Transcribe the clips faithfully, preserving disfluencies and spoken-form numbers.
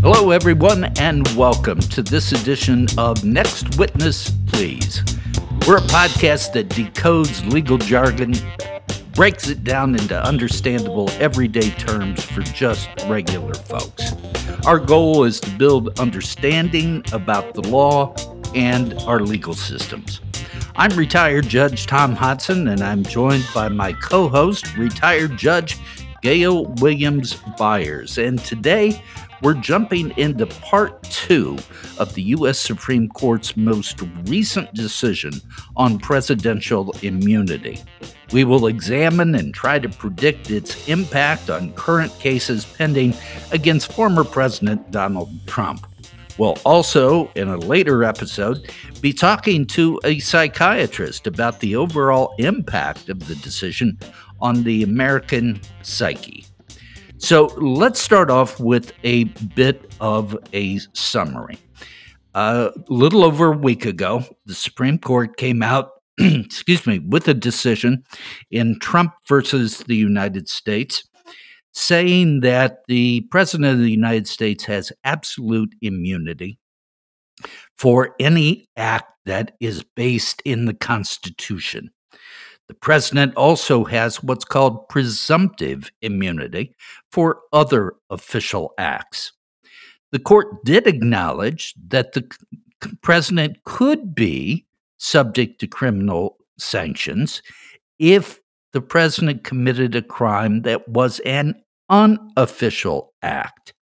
Hello, everyone, and welcome to this edition of Next Witness, Please. We're a podcast that decodes legal jargon, breaks it down into understandable everyday terms for just regular folks. Our goal is to build understanding about the law and our legal systems. I'm retired Judge Tom Hodson, and I'm joined by my co-host, retired Judge Gail Williams Byers. And today, we're jumping into part two of the U S Supreme Court's most recent decision on presidential immunity. We will examine and try to predict its impact on current cases pending against former President Donald Trump. We'll also, in a later episode, be talking to a psychiatrist about the overall impact of the decision on the American psyche. So let's start off with a bit of a summary. Uh, a little over a week ago, the Supreme Court came out, excuse me, with a decision in Trump versus the United States, saying that the President of the United States has absolute immunity for any act that is based in the Constitution. The president also has what's called presumptive immunity for other official acts. The court did acknowledge that the president could be subject to criminal sanctions if the president committed a crime that was an unofficial act.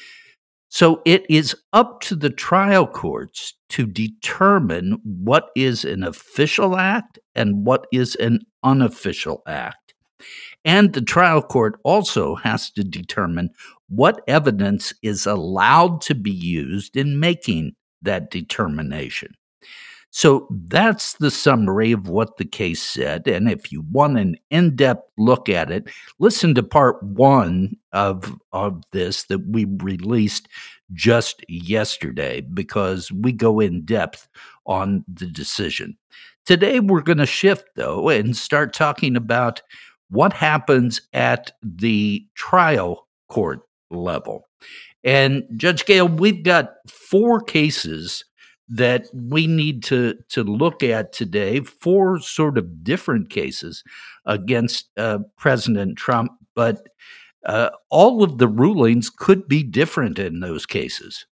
So it is up to the trial courts to determine what is an official act and what is an unofficial act. And the trial court also has to determine what evidence is allowed to be used in making that determination. So that's the summary of what the case said. And if you want an in-depth look at it, listen to part one of, of this that we released just yesterday, because we go in depth on the decision. Today, we're going to shift, though, and start talking about what happens at the trial court level. And Judge Gail, we've got four cases that we need to, to look at today, four sort of different cases against uh, President Trump, but uh, all of the rulings could be different in those cases.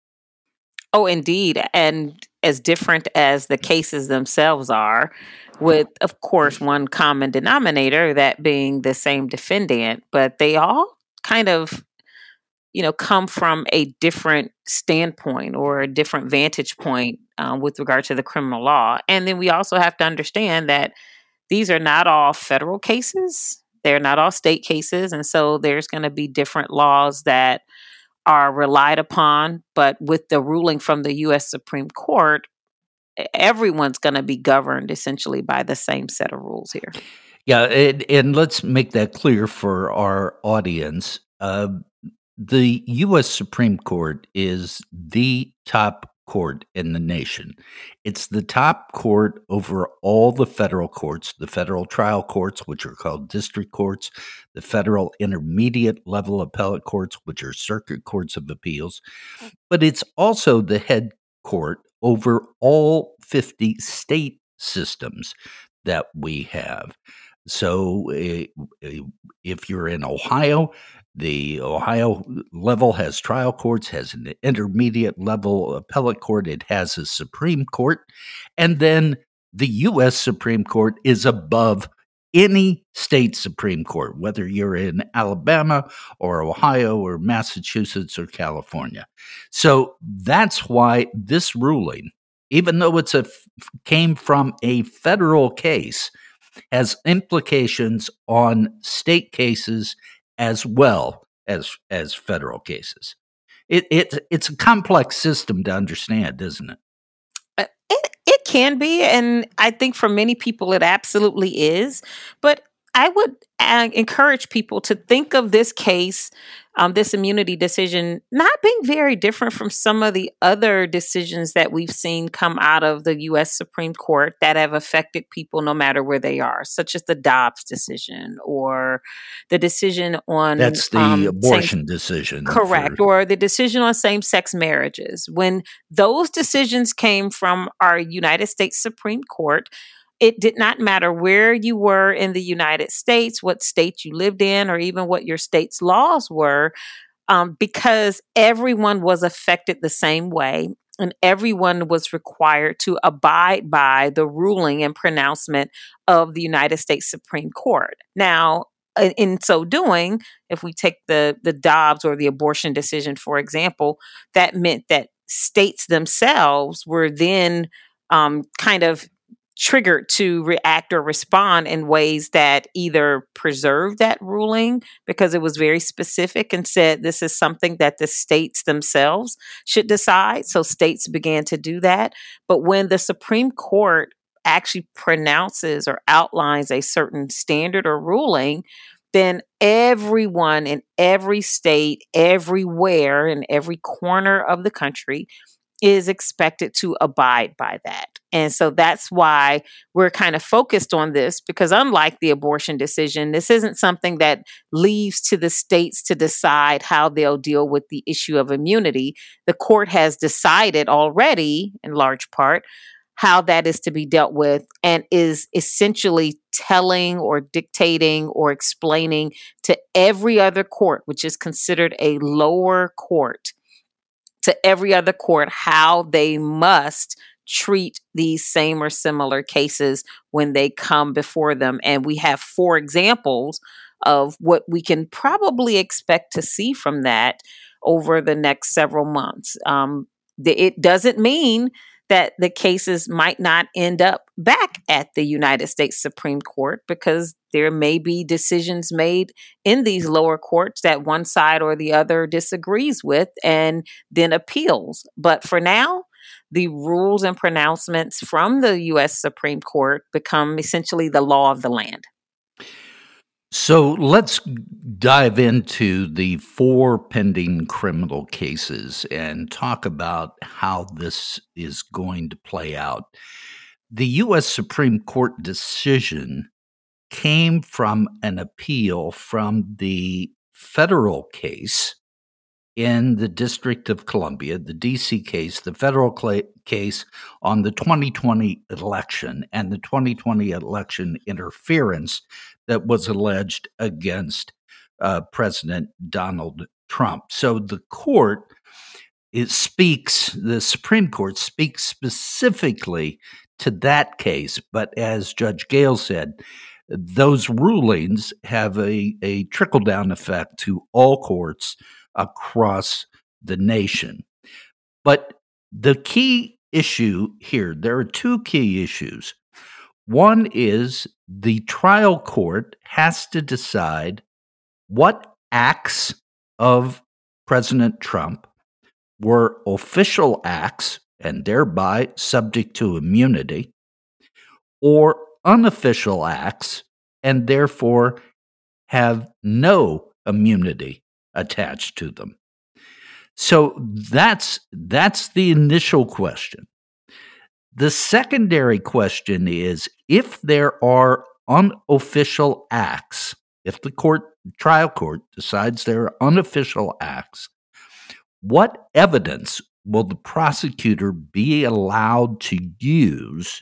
Oh, indeed. And as different as the cases themselves are, with, of course, one common denominator, that being the same defendant, but they all kind of you know, come from a different standpoint or a different vantage point um, with regard to the criminal law. And then we also have to understand that these are not all federal cases. They're not all state cases. And so there's going to be different laws that are relied upon. But with the ruling from the U S Supreme Court, everyone's going to be governed essentially by the same set of rules here. Yeah, and, and let's make that clear for our audience. Uh, The U S Supreme Court is the top court in the nation. It's the top court over all the federal courts, the federal trial courts, which are called district courts, the federal intermediate level appellate courts, which are circuit courts of appeals. But it's also the head court over all fifty state systems that we have. So uh, if you're in Ohio, the Ohio level has trial courts, has an intermediate level appellate court, it has a Supreme Court, and then the U S Supreme Court is above any state Supreme Court, whether you're in Alabama or Ohio or Massachusetts or California. So that's why this ruling, even though it's a came from a federal case, has implications on state cases as well as as federal cases. It, it it's a complex system to understand, isn't it? Uh, It, it can be, and I think for many people it absolutely is. But I would uh, encourage people to think of this case, um, this immunity decision, not being very different from some of the other decisions that we've seen come out of the U S Supreme Court that have affected people no matter where they are, such as the Dobbs decision or the decision on That's the um, same. abortion decision for Correct. Or the decision on same sex marriages. When those decisions came from our United States Supreme Court, it did not matter where you were in the United States, what state you lived in, or even what your state's laws were, um, because everyone was affected the same way. And everyone was required to abide by the ruling and pronouncement of the United States Supreme Court. Now, in in so doing, if we take the the Dobbs or the abortion decision, for example, that meant that states themselves were then um, kind of triggered to react or respond in ways that either preserved that ruling because it was very specific and said this is something that the states themselves should decide. So states began to do that. But when the Supreme Court actually pronounces or outlines a certain standard or ruling, then everyone in every state, everywhere, in every corner of the country is expected to abide by that. And so that's why we're kind of focused on this, because unlike the abortion decision, this isn't something that leaves to the states to decide how they'll deal with the issue of immunity. The court has decided already, in large part, how that is to be dealt with and is essentially telling or dictating or explaining to every other court, which is considered a lower court, to every other court how they must treat these same or similar cases when they come before them. And we have four examples of what we can probably expect to see from that over the next several months. Um, the, it doesn't mean that the cases might not end up back at the United States Supreme Court, because there may be decisions made in these lower courts that one side or the other disagrees with and then appeals. But for now, the rules and pronouncements from the U S Supreme Court become essentially the law of the land. So let's dive into the four pending criminal cases and talk about how this is going to play out. The U S Supreme Court decision came from an appeal from the federal case in the District of Columbia, the D C case, the federal cl- case on the twenty twenty election and the twenty twenty election interference that was alleged against uh, President Donald Trump. So the court, it speaks, the Supreme Court speaks specifically to that case, but as Judge Gale said, those rulings have a, a trickle-down effect to all courts across the nation. But the key issue here, there are two key issues. One is the trial court has to decide what acts of President Trump were official acts and thereby subject to immunity, or unofficial acts and therefore have no immunity attached to them. So that's that's the initial question. The secondary question is, if there are unofficial acts, if the court trial court decides there are unofficial acts, what evidence will the prosecutor be allowed to use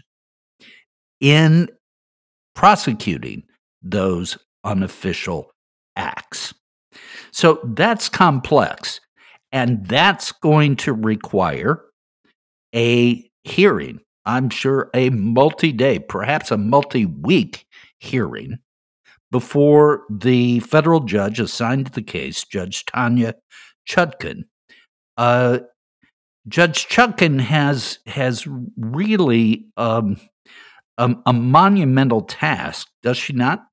in prosecuting those unofficial acts? So that's complex, and that's going to require a hearing. I'm sure a multi-day, perhaps a multi-week hearing before the federal judge assigned to the case, Judge Tanya Chutkan. Uh, Judge Chutkan has has really um, a, a monumental task, does she not?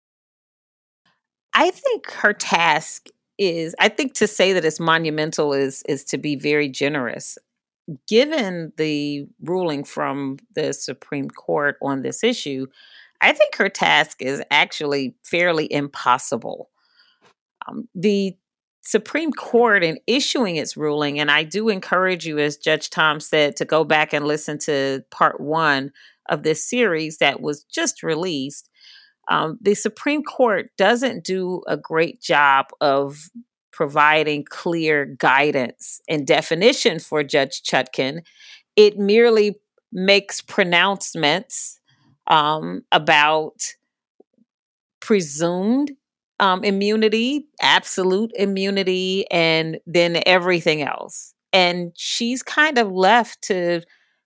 I think her task is, I think to say that it's monumental is is to be very generous. Given the ruling from the Supreme Court on this issue, I think her task is actually fairly impossible. Um, the Supreme Court, in issuing its ruling, and I do encourage you, as Judge Tom said, to go back and listen to part one of this series that was just released. Um, the Supreme Court doesn't do a great job of providing clear guidance and definition for Judge Chutkan. It merely makes pronouncements um, about presumed um, immunity, absolute immunity, and then everything else. And she's kind of left to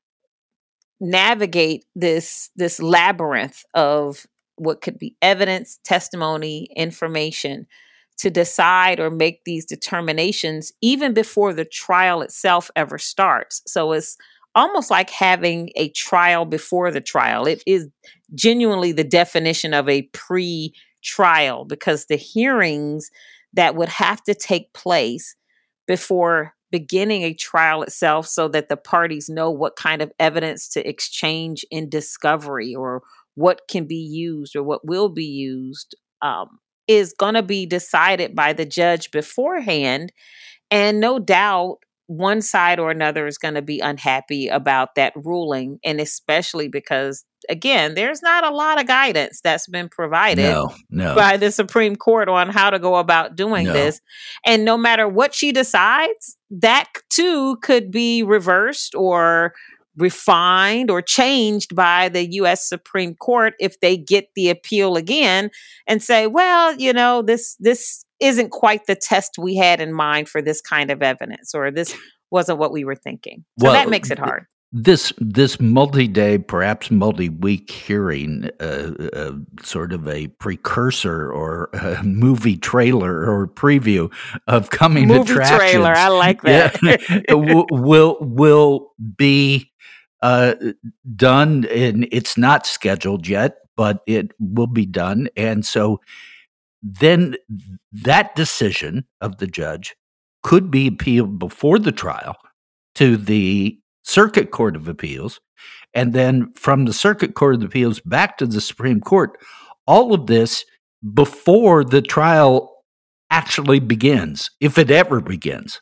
navigate this this labyrinth of what could be evidence, testimony, information to decide or make these determinations even before the trial itself ever starts. So it's almost like having a trial before the trial. It is genuinely the definition of a pre-trial, because the hearings that would have to take place before beginning a trial itself, so that the parties know what kind of evidence to exchange in discovery, or what can be used or what will be used, um, is going to be decided by the judge beforehand. And no doubt one side or another is going to be unhappy about that ruling. And especially because, again, there's not a lot of guidance that's been provided No, no, by the Supreme Court on how to go about doing no. this. And no matter what she decides, that too could be reversed or refined or changed by the U S Supreme Court if they get the appeal again and say, well, you know, this this isn't quite the test we had in mind for this kind of evidence, or this wasn't what we were thinking. So that Well, makes it hard. This this multi-day, perhaps multi-week hearing, uh, uh, sort of a precursor or a movie trailer or preview of coming Movie attractions. trailer, I like that. Yeah, w- will will be uh, done, and it's not scheduled yet, but it will be done, and so then that decision of the judge could be appealed before the trial to the Circuit Court of Appeals, and then from the Circuit Court of Appeals back to the Supreme Court. All of this before the trial actually begins, if it ever begins.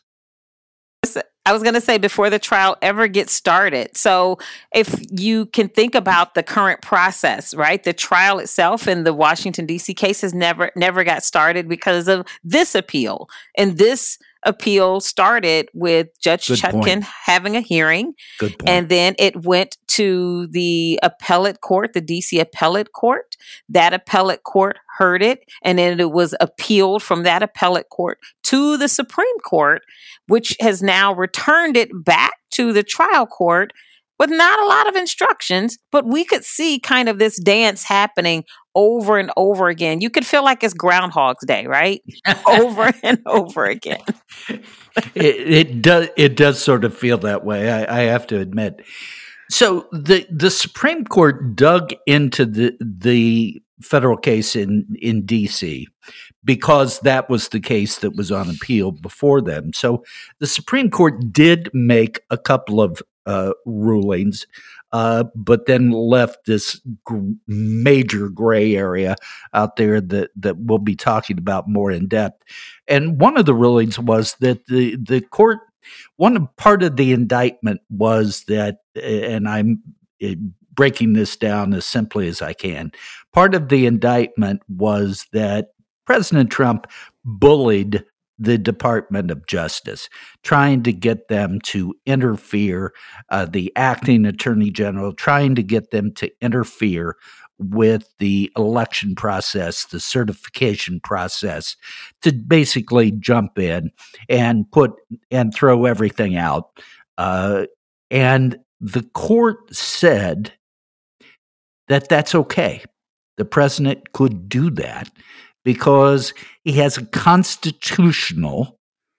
I was going to say before the trial ever gets started. So if you can think about the current process, right? The trial itself in the Washington, D C case has never, never got started because of this appeal. And this appeal started with Judge Good Chutkan point. having a hearing. Good point. And then it went to the appellate court, the D C appellate court. That appellate court heard it. And then it was appealed from that appellate court to the Supreme Court, which has now returned it back to the trial court with not a lot of instructions. But we could see kind of this dance happening over and over again. You could feel like it's Groundhog's Day, right? Over and over again. it, it does. It does sort of feel that way. I, I have to admit. So the the Supreme Court dug into the the federal case in in D C because that was the case that was on appeal before them. So the Supreme Court did make a couple of uh, rulings, uh, but then left this gr- major gray area out there that, that we'll be talking about more in depth. And one of the rulings was that the, the court, one part of the indictment was that, and I'm breaking this down as simply as I can, part of the indictment was that President Trump bullied the Department of Justice, trying to get them to interfere, uh, the acting attorney general, trying to get them to interfere with the election process, the certification process, to basically jump in and put and throw everything out. Uh, and the court said that that's okay. The president could do that because he has a constitutional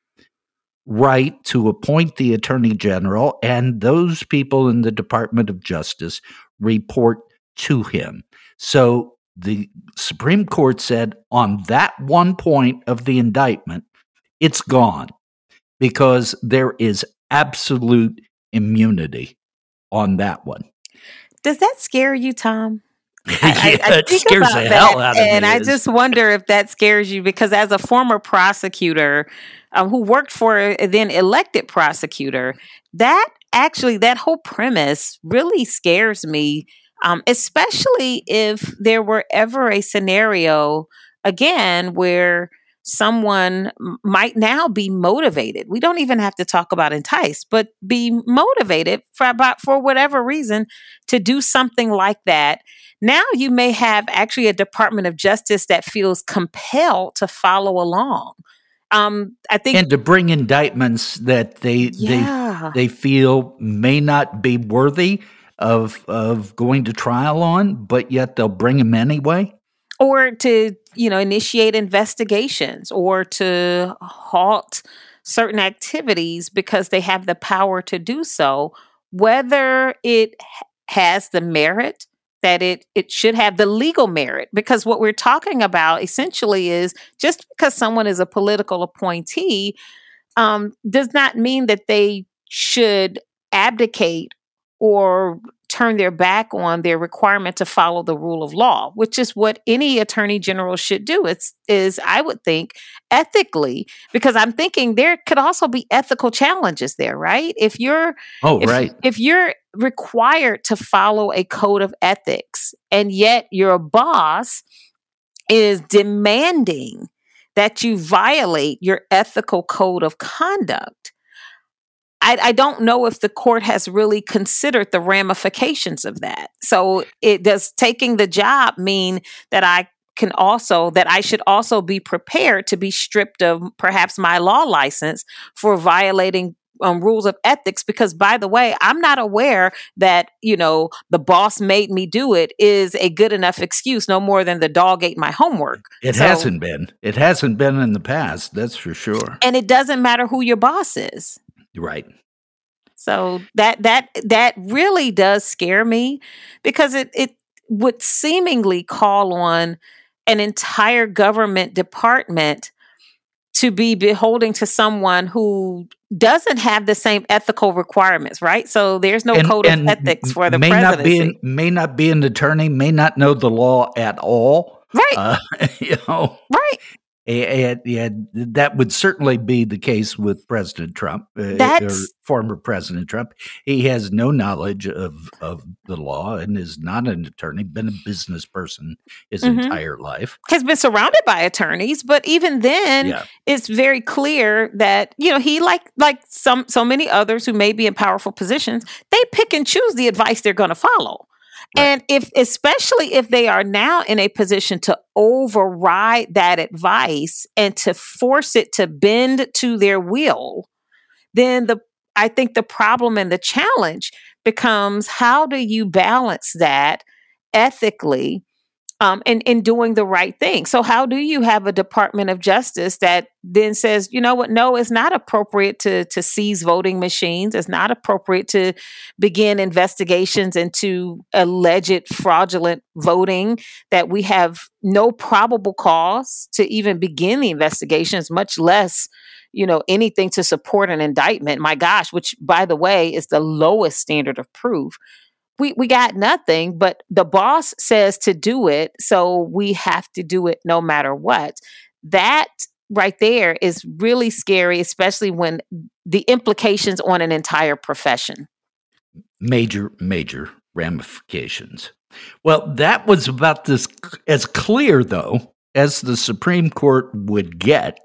right to appoint the attorney general, and those people in the Department of Justice report to him. So the Supreme Court said on that one point of the indictment, it's gone because there is absolute immunity on that one. Does that scare you, Tom? I, I, Yeah, I it think scares about the that, hell out of and me. I Is just wonder if that scares you because, as a former prosecutor um, who worked for a then elected prosecutor, that actually that whole premise really scares me, um, especially if there were ever a scenario again where someone m- might now be motivated. We don't even have to talk about enticed, but be motivated for about for whatever reason to do something like that. Now you may have actually a Department of Justice that feels compelled to follow along. Um, I think, and to bring indictments that they they yeah, they feel may not be worthy of of going to trial on, but yet they'll bring them anyway. or to, you know, initiate investigations or to halt certain activities because they have the power to do so, whether it h- has the merit that it it should have, the legal merit, because what we're talking about essentially is just because someone is a political appointee um, does not mean that they should abdicate or turn their back on their requirement to follow the rule of law, which is what any attorney general should do. It's is I would think ethically, because I'm thinking there could also be ethical challenges there, right? If you're Oh, if right. if you're required to follow a code of ethics and yet your boss is demanding that you violate your ethical code of conduct. I, I don't know if the court has really considered the ramifications of that. So, it does taking the job mean that I can also that I should also be prepared to be stripped of perhaps my law license for violating um, rules of ethics? Because, by the way, I'm not aware that, you know, the boss made me do it is a good enough excuse, no more than the dog ate my homework. It So, hasn't been. It hasn't been in the past, that's for sure. and it doesn't matter who your boss is. Right. So that that that really does scare me because it it would seemingly call on an entire government department to be beholding to someone who doesn't have the same ethical requirements, right? So there's no And code of and ethics m for the may not be an presidency. may not be an attorney, may not know the law at all, Right. uh, you know? Right. A and and that would certainly be the case with President Trump, uh, or That's former President Trump. He has no knowledge of of the law and is not an attorney, been a business person his mhm. entire life. Has been surrounded by attorneys, but even then Yeah, it's very clear that, you know, he like like some so many others who may be in powerful positions, they pick and choose the advice they're going to follow. right. And if especially if they are now in a position to override that advice and to force it to bend to their will, then the I think the problem and the challenge becomes, how do you balance that ethically, um, in, in doing the right thing? So, how do you have a Department of Justice that then says, you know what, no, it's not appropriate to, to seize voting machines. It's not appropriate to begin investigations into alleged fraudulent voting, that we have no probable cause to even begin the investigations, much less, you know, anything to support an indictment. My gosh, which, by the way, is the lowest standard of proof. We we got nothing, but the boss says to do it, so we have to do it no matter what. That right there is really scary, especially when the implications on an entire profession. Major, major ramifications. Well, that was about this as clear, though, as the Supreme Court would get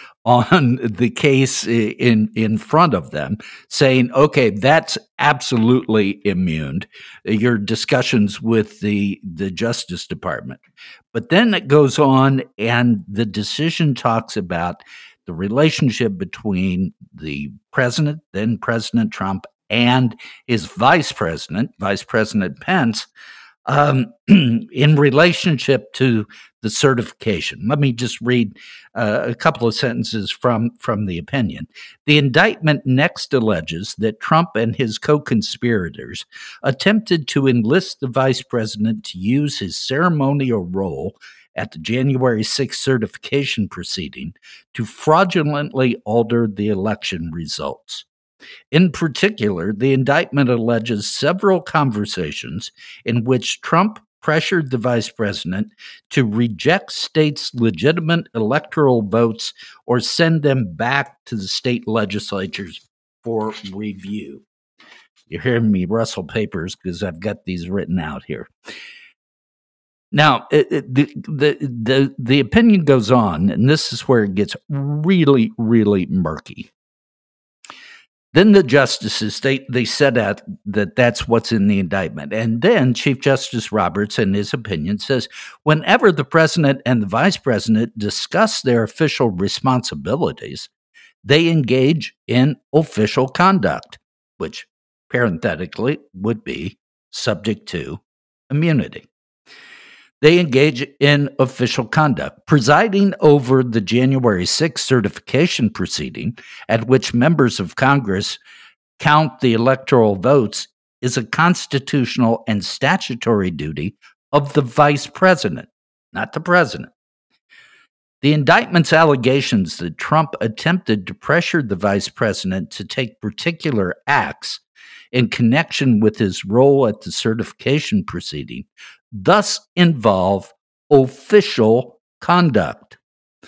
on the case in in front of them, saying, "Okay, that's absolutely immune." Your discussions with the the Justice Department, but then it goes on, and the decision talks about the relationship between the president, then President Trump, and his vice president, Vice President Pence, um, in relationship to the certification. Let me just read uh, a couple of sentences from, from the opinion. The indictment next alleges that Trump and his co conspirators attempted to enlist the vice president to use his ceremonial role at the January sixth certification proceeding to fraudulently alter the election results. In particular, the indictment alleges several conversations in which Trump pressured the vice president to reject states' legitimate electoral votes or send them back to the state legislatures for review. You're hearing me rustle papers because I've got these written out here. Now, it, it, the, the the the opinion goes on, and this is where it gets really, really murky. Then the justices, they, they said that, that that's what's in the indictment. And then Chief Justice Roberts, in his opinion, says, whenever the president and the vice president discuss their official responsibilities, they engage in official conduct, which parenthetically would be subject to immunity. They engage in official conduct. Presiding over the January sixth certification proceeding, at which members of Congress count the electoral votes, is a constitutional and statutory duty of the vice president, not the president. The indictment's allegations that Trump attempted to pressure the vice president to take particular acts in connection with his role at the certification proceeding thus involve official conduct.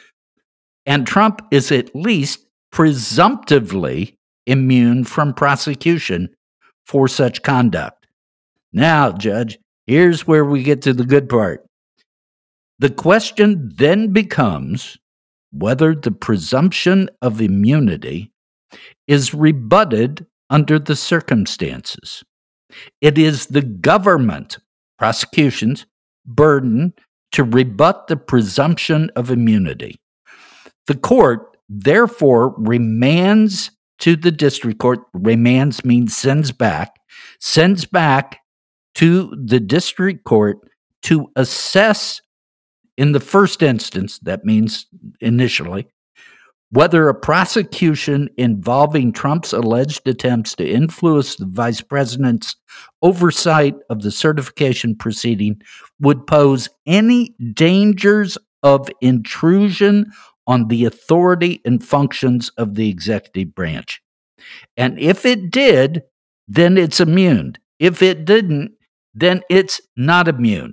And Trump is at least presumptively immune from prosecution for such conduct. Now, Judge, here's where we get to the good part. The question then becomes whether the presumption of immunity is rebutted under the circumstances. It is the government, prosecution's, burden to rebut the presumption of immunity. The court, therefore, remands to the district court. Remands means sends back, sends back to the district court to assess, in the first instance, that means initially, whether a prosecution involving Trump's alleged attempts to influence the vice president's oversight of the certification proceeding would pose any dangers of intrusion on the authority and functions of the executive branch. And if it did, then it's immune. If it didn't, then it's not immune.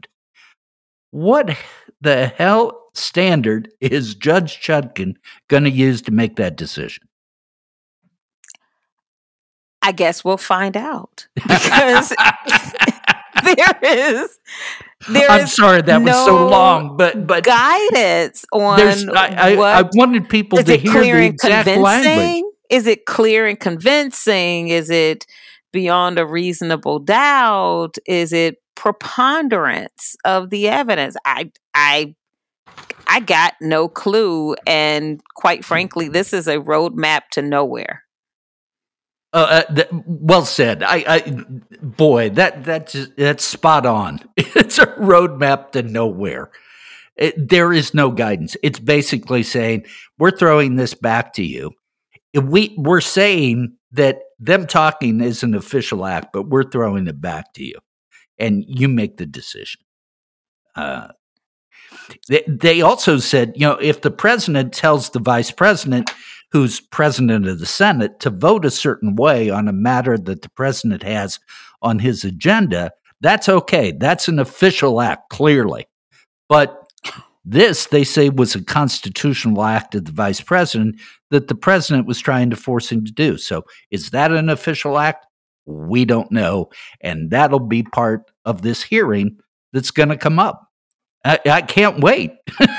What the hell standard is Judge Chutkan going to use to make that decision? I guess we'll find out, because there is there I'm is sorry that no was so long, but but guidance on I, I, what I wanted people is to it hear clear the and exact convincing? language. Is it clear and convincing? Is it beyond a reasonable doubt? Is it preponderance of the evidence? I I I got no clue, and quite frankly, this is a roadmap to nowhere. Uh, uh, th- well said. I, I, boy, that that's that's spot on. It's a roadmap to nowhere. It, there is no guidance. It's basically saying we're throwing this back to you. We we're saying that them talking is an official act, but we're throwing it back to you, and you make the decision. Uh, they, they also said, you know, if the president tells the vice president, who's president of the Senate, to vote a certain way on a matter that the president has on his agenda, that's okay. That's an official act, clearly. But this, they say, was a constitutional act of the vice president that the president was trying to force him to do. So is that an official act? We don't know. And that'll be part of this hearing that's going to come up. I, I can't wait.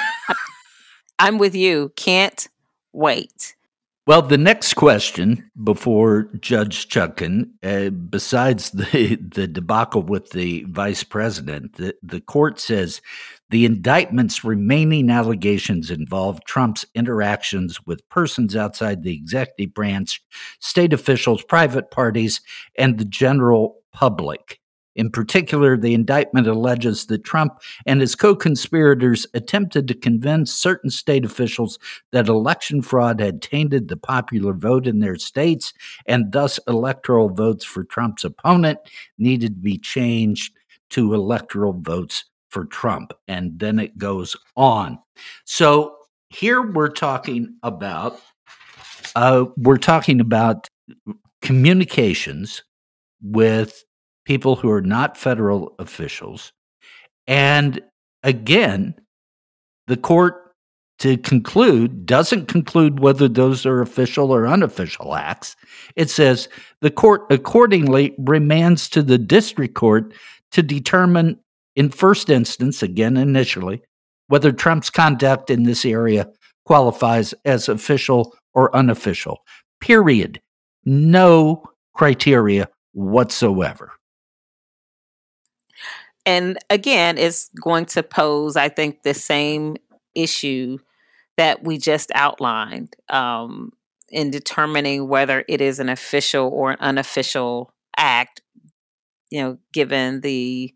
I'm with you. Can't wait. Well, the next question before Judge Chutkan, uh, besides the, the debacle with the vice president, the, the court says the indictment's remaining allegations involve Trump's interactions with persons outside the executive branch, state officials, private parties, and the general public. In particular, the indictment alleges that Trump and his co-conspirators attempted to convince certain state officials that election fraud had tainted the popular vote in their states, and thus electoral votes for Trump's opponent needed to be changed to electoral votes for Trump. And then it goes on. So here we're talking about uh, we're talking about communications with people who are not federal officials, And again, the court, to conclude, doesn't conclude whether those are official or unofficial acts. It says the court accordingly remands to the district court to determine, in first instance, again initially, whether Trump's conduct in this area qualifies as official or unofficial. Period. No criteria whatsoever. And again, it's going to pose, I think, the same issue that we just outlined um, in determining whether it is an official or an unofficial act, you know, given the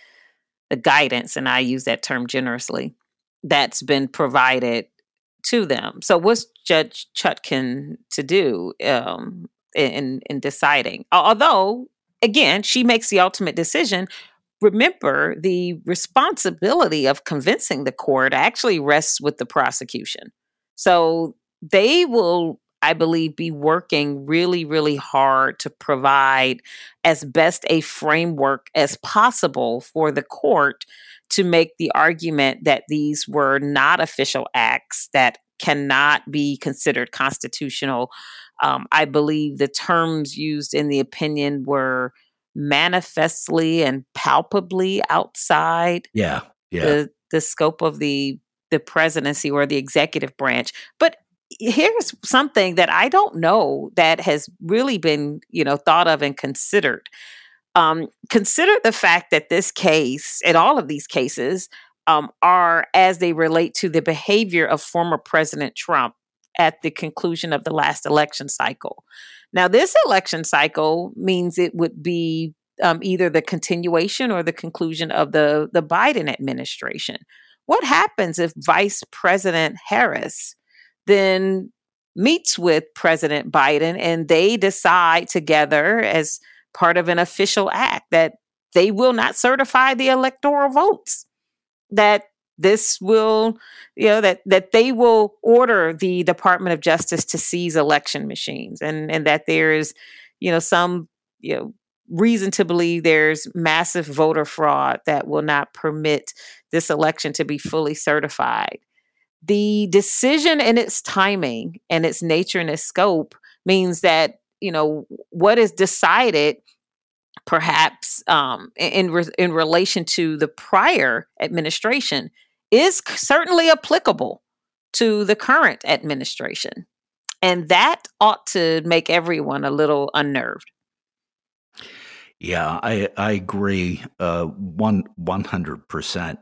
the guidance, and I use that term generously, that's been provided to them. So what's Judge Chutkan to do um, in in deciding? Although, again, she makes the ultimate decision. Remember, the responsibility of convincing the court actually rests with the prosecution. So they will, I believe, be working really, really hard to provide as best a framework as possible for the court to make the argument that these were not official acts that cannot be considered constitutional. Um, I believe the terms used in the opinion were manifestly and palpably outside Yeah, yeah. the the scope of the the presidency or the executive branch. But here's something that I don't know that has really been, you know, thought of and considered. Um, consider the fact that this case and all of these cases um, are as they relate to the behavior of former President Trump at the conclusion of the last election cycle. Now, this election cycle means it would be um, either the continuation or the conclusion of the, the Biden administration. What happens if Vice President Harris then meets with President Biden and they decide together as part of an official act that they will not certify the electoral votes, that this will, you know, that that they will order the Department of Justice to seize election machines, and and that there is, you know, some, you know, reason to believe there's massive voter fraud that will not permit this election to be fully certified. The decision and its timing and its nature and its scope means that, you know, what is decided perhaps um, in re- in relation to the prior administration is c- certainly applicable to the current administration, and that ought to make everyone a little unnerved. Yeah, I I agree uh, one one hundred percent.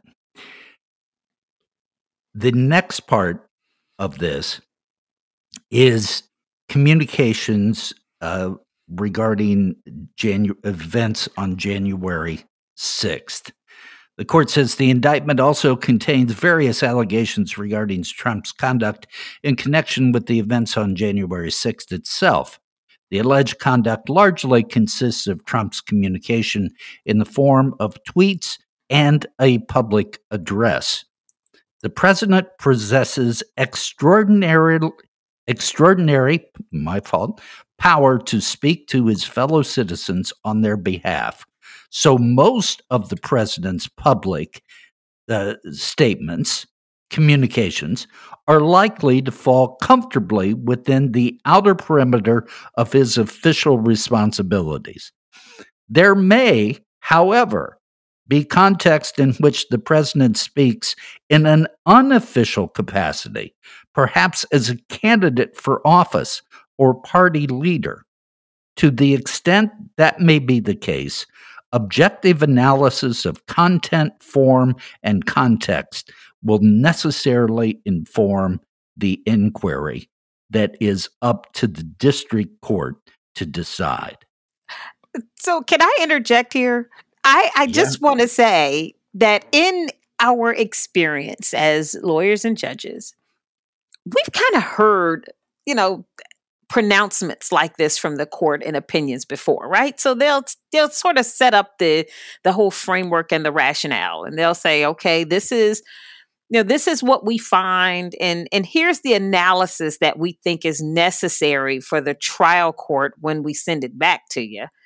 The next part of this is communications uh, regarding Janu- events on January sixth. The court says the indictment also contains various allegations regarding Trump's conduct in connection with the events on January sixth itself. The alleged conduct largely consists of Trump's communication in the form of tweets and a public address. The president possesses extraordinary, extraordinary, my fault, power to speak to his fellow citizens on their behalf. So most of the president's public uh, statements, communications, are likely to fall comfortably within the outer perimeter of his official responsibilities. There may, however, be context in which the president speaks in an unofficial capacity, perhaps as a candidate for office or party leader. To the extent that may be the case, objective analysis of content, form, and context will necessarily inform the inquiry that is up to the district court to decide. So, can I interject here? I, I Yeah. just want to say that in our experience as lawyers and judges, we've kind of heard, you know, pronouncements like this from the court in opinions before, right? So they'll they'll sort of set up the the whole framework and the rationale, and they'll say, okay, this is, you know, this is what we find, and and here's the analysis that we think is necessary for the trial court when we send it back to you.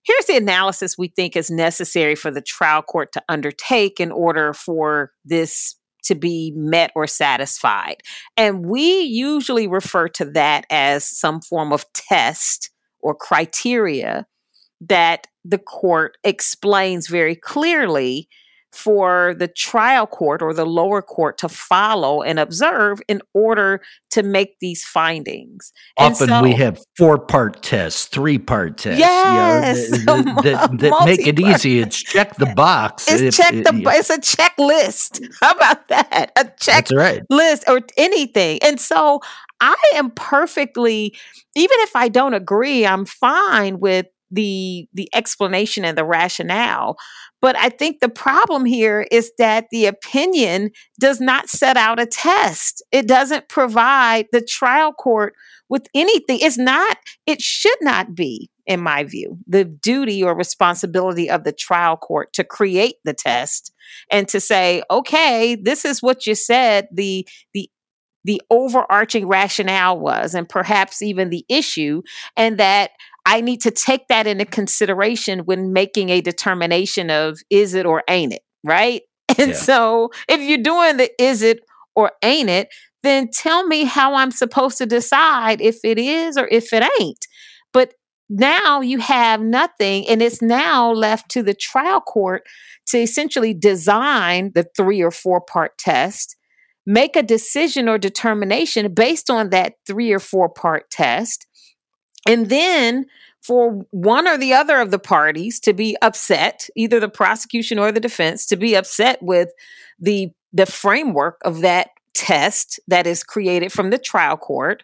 here's the analysis we think is necessary for the trial court to undertake in order for this to be met or satisfied. And we usually refer to that as some form of test or criteria that the court explains very clearly for the trial court or the lower court to follow and observe in order to make these findings. And Often so, we have four-part tests, three-part tests, yes, you know, that, that, that make it easy. It's check the box. It's if, check the. it, It's a checklist. How about that? A That's right. checklist or anything. And so I am perfectly, even if I don't agree, I'm fine with the the explanation and the rationale. But I think the problem here is that the opinion does not set out a test. It doesn't provide the trial court with anything. It's not, it should not be, in my view, the duty or responsibility of the trial court to create the test and to say, okay, this is what you said the the the overarching rationale was, and perhaps even the issue, and that I need to take that into consideration when making a determination of is it or ain't it, right? And Yeah. so if you're doing the is it or ain't it, then tell me how I'm supposed to decide if it is or if it ain't. But now you have nothing, and it's now left to the trial court to essentially design the three or four part test, make a decision or determination based on that three or four part test, and then for one or the other of the parties to be upset, either the prosecution or the defense, to be upset with the the framework of that test that is created from the trial court,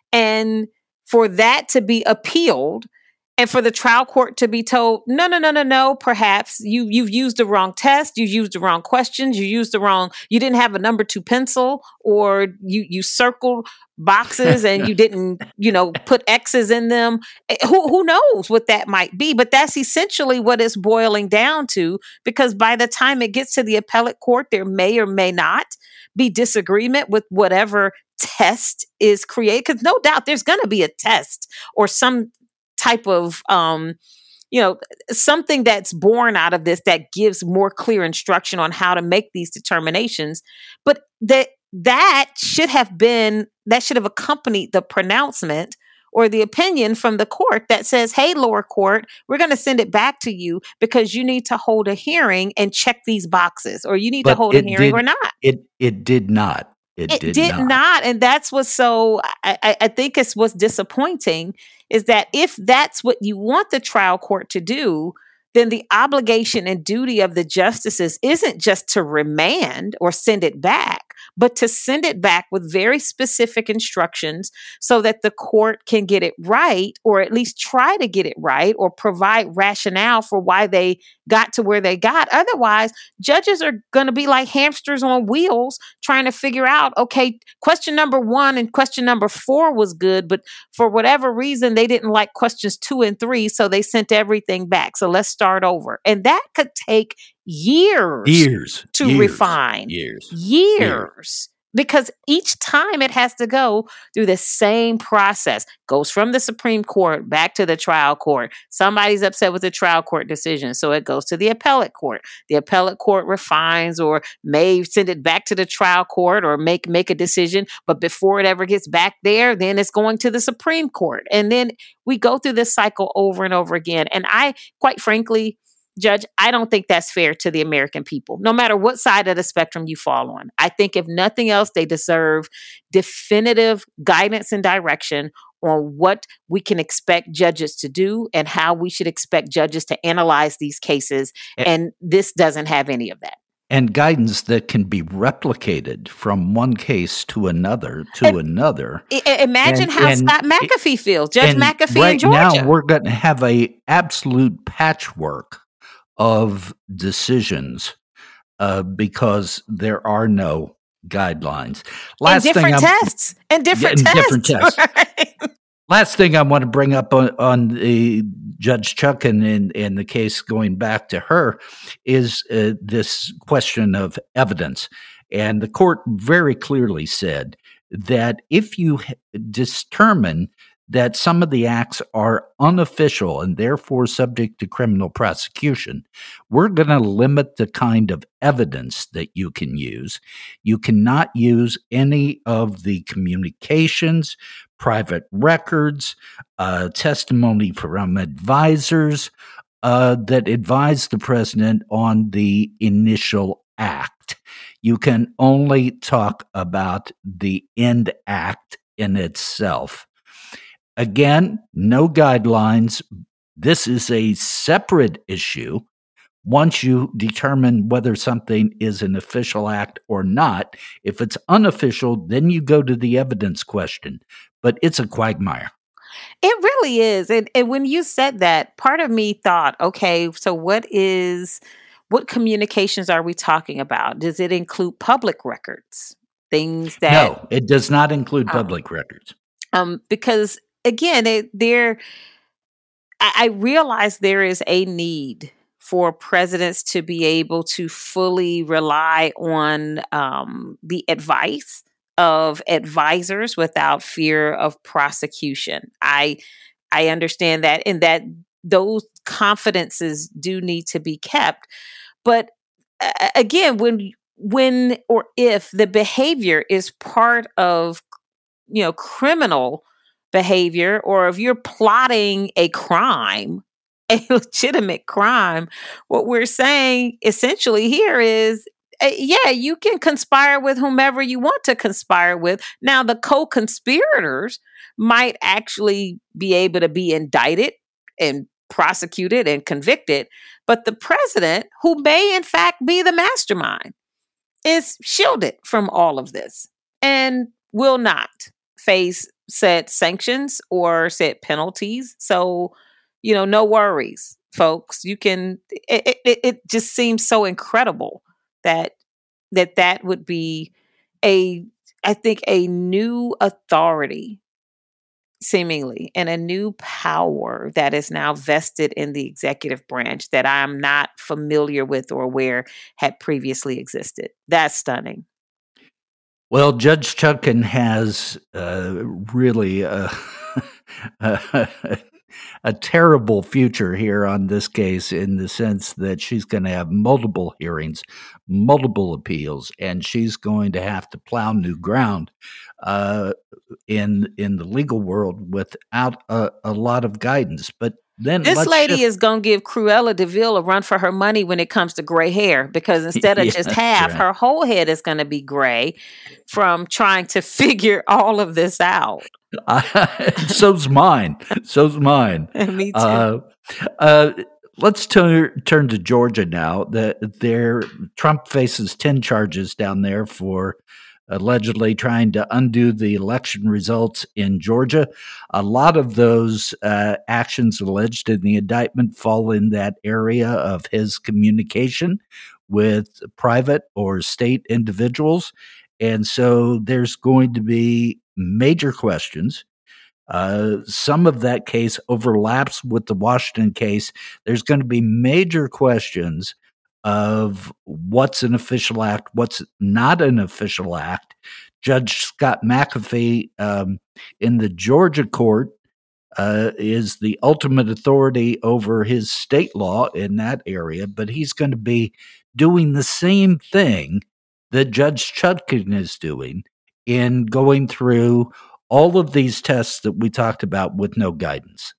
and for that to be appealed, and for the trial court to be told, no, no, no, no, no, perhaps you, you've used the wrong test, you used the wrong questions, you used the wrong, you didn't have a number two pencil, or you, you circled boxes and you didn't, you know, put X's in them. Who, who knows what that might be? But that's essentially what it's boiling down to, because by the time it gets to the appellate court, there may or may not be disagreement with whatever test is created, because no doubt there's going to be a test or some type of, um, you know, something that's born out of this that gives more clear instruction on how to make these determinations. But that that should have been, that should have accompanied the pronouncement or the opinion from the court that says, hey, lower court, we're going to send it back to you because you need to hold a hearing and check these boxes, or you need but to hold a hearing did, or not. It it did not. It, It did, did not. not. And that's what's so, I, I, I think it's what's disappointing, is that if that's what you want the trial court to do, then the obligation and duty of the justices isn't just to remand or send it back, but to send it back with very specific instructions so that the court can get it right, or at least try to get it right, or provide rationale for why they got to where they got. Otherwise, judges are going to be like hamsters on wheels trying to figure out, okay, question number one and question number four was good, but for whatever reason, they didn't like questions two and three, so they sent everything back. So let's start over. And that could take years, years to years, refine. Years. Years. Years. Because each time it has to go through the same process, goes from the Supreme Court back to the trial court. Somebody's upset with the trial court decision, so it goes to the appellate court. The appellate court refines or may send it back to the trial court or make, make a decision. But before it ever gets back there, then it's going to the Supreme Court. And then we go through this cycle over and over again. And I, quite frankly, Judge, I don't think that's fair to the American people, no matter what side of the spectrum you fall on. I think if nothing else, they deserve definitive guidance and direction on what we can expect judges to do and how we should expect judges to analyze these cases. And this doesn't have any of that. And guidance that can be replicated from one case to another to and, another. I- imagine and, how and, Scott McAfee feels, Judge McAfee right in Georgia. Now we're going to have a absolute patchwork of decisions uh, because there are no guidelines. Last and different thing tests. And different and tests. Different tests. Right? Last thing I want to bring up on, on the Judge Chuck and in, in the case going back to her is uh, this question of evidence. And the court very clearly said that if you determine that some of the acts are unofficial and therefore subject to criminal prosecution, we're going to limit the kind of evidence that you can use. You cannot use any of the communications, private records, uh, testimony from advisors uh, that advise the president on the initial act. You can only talk about the end act in itself. Again, no guidelines. This is a separate issue. Once you determine whether something is an official act or not, if it's unofficial, then you go to the evidence question. But it's a quagmire. It really is. And, and when you said that, part of me thought, okay, so what is, what communications are we talking about? Does it include public records? Things that. No, it does not include public um, records. Um, because again, it, there, I, I realize there is a need for presidents to be able to fully rely on um, the advice of advisors without fear of prosecution. I I understand that, and that those confidences do need to be kept. But uh, again, when when or if the behavior is part of, you know, criminal behavior, or if you're plotting a crime, a legitimate crime, what we're saying essentially here is, uh, yeah, you can conspire with whomever you want to conspire with. Now, the co-conspirators might actually be able to be indicted and prosecuted and convicted, but the president, who may in fact be the mastermind, is shielded from all of this and will not face said sanctions or said penalties. So, you know, no worries, folks. You can. It, it, it just seems so incredible that that that would be a, I think, a new authority, seemingly, and a new power that is now vested in the executive branch that I'm not familiar with or aware had previously existed. That's stunning. Well, Judge Chutkan has uh, really a, a, a terrible future here on this case, in the sense that she's going to have multiple hearings, multiple appeals, and she's going to have to plow new ground uh, in in the legal world without a, a lot of guidance. But then this lady shift. is going to give Cruella de Vil a run for her money when it comes to gray hair, because instead of Yeah, just that's half, right. her whole head is going to be gray from trying to figure all of this out. I, so's mine. So's mine. Me too. Uh, uh, let's turn turn to Georgia now. The, there, Trump faces ten charges down there for allegedly trying to undo the election results in Georgia. A lot of those uh, actions alleged in the indictment fall in that area of his communication with private or state individuals. And so there's going to be major questions. Uh, some of that case overlaps with the Washington case. There's going to be major questions of what's an official act, what's not an official act. Judge Scott McAfee um, in the Georgia court uh, is the ultimate authority over his state law in that area, but he's going to be doing the same thing that Judge Chutkan is doing in going through all of these tests that we talked about with no guidance.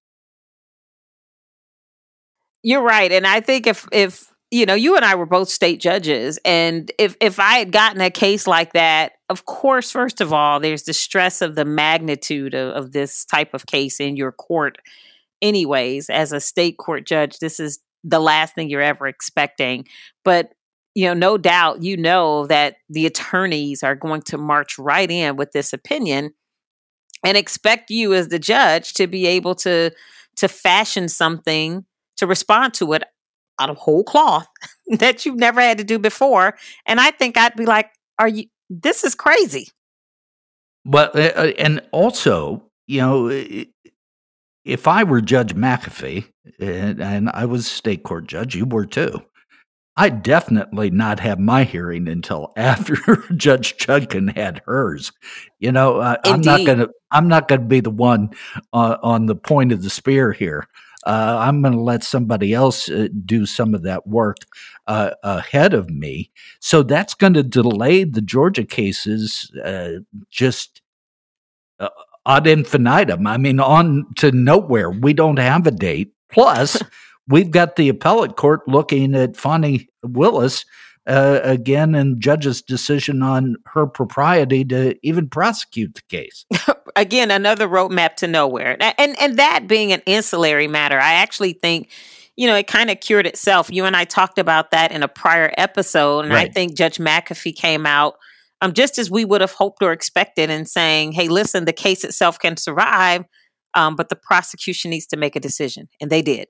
You're right. And I think if, if, you know, you and I were both state judges, and if, if I had gotten a case like that, of course, first of all, there's the stress of the magnitude of, of this type of case in your court. Anyways, as a state court judge, this is the last thing you're ever expecting. But, you know, no doubt, you know, that the attorneys are going to march right in with this opinion and expect you as the judge to be able to, to fashion something to respond to it out of whole cloth that you've never had to do before. And I think I'd be like, are you, this is crazy. But, uh, and also, you know, if I were Judge McAfee, and, and I was state court judge, you were too, I'd definitely not have my hearing until after Judge Chutkan had hers. You know, uh, I'm not Indeed. gonna I'm not gonna be the one uh, on the point of the spear here. Uh, I'm going to let somebody else uh, do some of that work uh, ahead of me. So that's going to delay the Georgia cases uh, just uh, ad infinitum. I mean, on to nowhere. We don't have a date. Plus, we've got the appellate court looking at Fani Willis uh, again and judge's decision on her propriety to even prosecute the case. Again, another roadmap to nowhere. And and that being an ancillary matter, I actually think, you know, it kind of cured itself. You and I talked about that in a prior episode, and Right. I think Judge McAfee came out um, just as we would have hoped or expected in saying, hey, listen, the case itself can survive, um, but the prosecution needs to make a decision. And they did.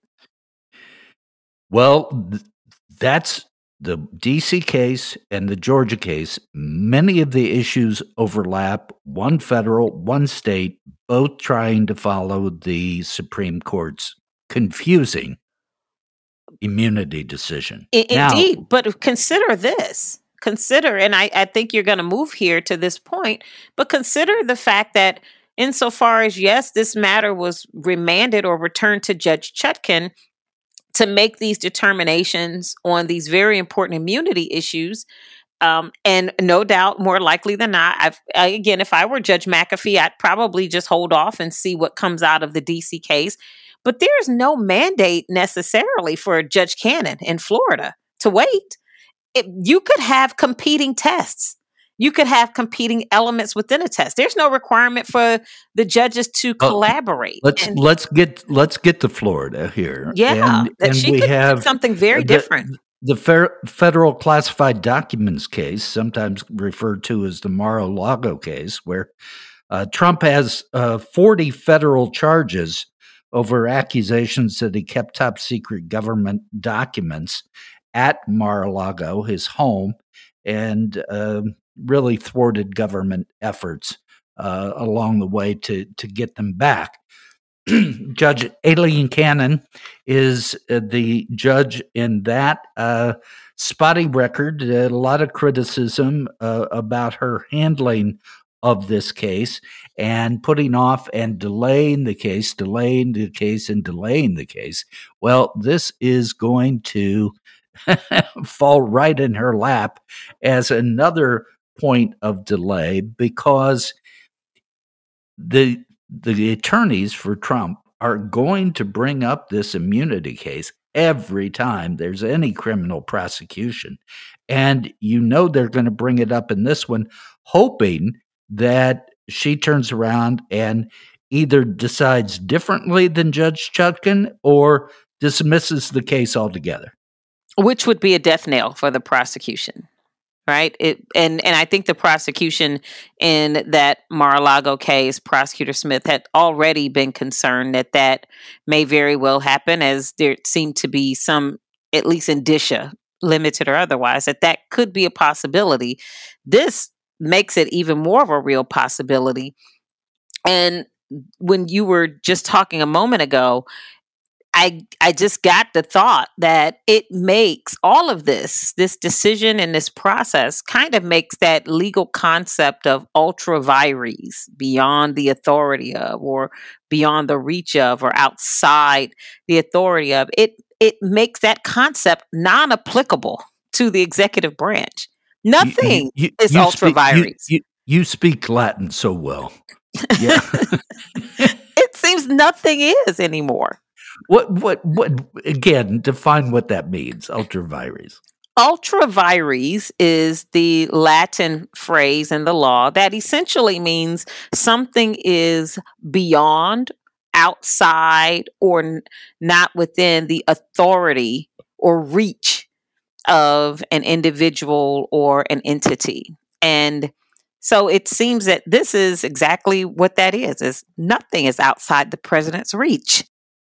Well, th- that's the D C case and the Georgia case. Many of the issues overlap, one federal, one state, both trying to follow the Supreme Court's confusing immunity decision. I- Now, indeed. But consider this. Consider, and I, I think you're going to move here to this point, but consider the fact that insofar as, yes, this matter was remanded or returned to Judge Chutkan to make these determinations on these very important immunity issues. Um, and no doubt, more likely than not, I've, I, again, if I were Judge McAfee, I'd probably just hold off and see what comes out of the D C case. But there's no mandate necessarily for Judge Cannon in Florida to wait. It, you could have competing tests. You could have competing elements within a test. There's no requirement for the judges to uh, collaborate. let's And let's get let's get to Florida here. yeah, and that and she we could have do something very the, different. The fer- federal classified documents case, sometimes referred to as the Mar-a-Lago case, where uh, Trump has uh, forty federal charges over accusations that he kept top secret government documents at Mar-a-Lago, his home, and uh, really thwarted government efforts uh, along the way to, to get them back. Judge Aileen Cannon is uh, the judge in that uh, spotty record. Uh, a lot of criticism uh, about her handling of this case and putting off and delaying the case, delaying the case, and delaying the case. Well, this is going to fall right in her lap as another point of delay because the the attorneys for Trump are going to bring up this immunity case every time there's any criminal prosecution. And you know they're going to bring it up in this one, hoping that she turns around and either decides differently than Judge Chutkan or dismisses the case altogether. Which would be a death nail for the prosecution. Right. It, and, and I think the prosecution in that Mar-a-Lago case, Prosecutor Smith had already been concerned that that may very well happen, as there seemed to be some, at least indicia, limited or otherwise, that that could be a possibility. This makes it even more of a real possibility. And when you were just talking a moment ago, I I just got the thought that it makes all of this, this decision and this process kind of makes that legal concept of ultra vires, beyond the authority of, or beyond the reach of, or outside the authority of, it it makes that concept non-applicable to the executive branch. Nothing you, you, is you ultra speak, you, vires. you, you speak Latin so well. Yeah. It seems nothing is anymore. What, what, what, again, define what that means, ultra vires. Ultra vires is the Latin phrase in the law that essentially means something is beyond, outside, or n- not within the authority or reach of an individual or an entity. And so it seems that this is exactly what that is, is nothing is outside the president's reach.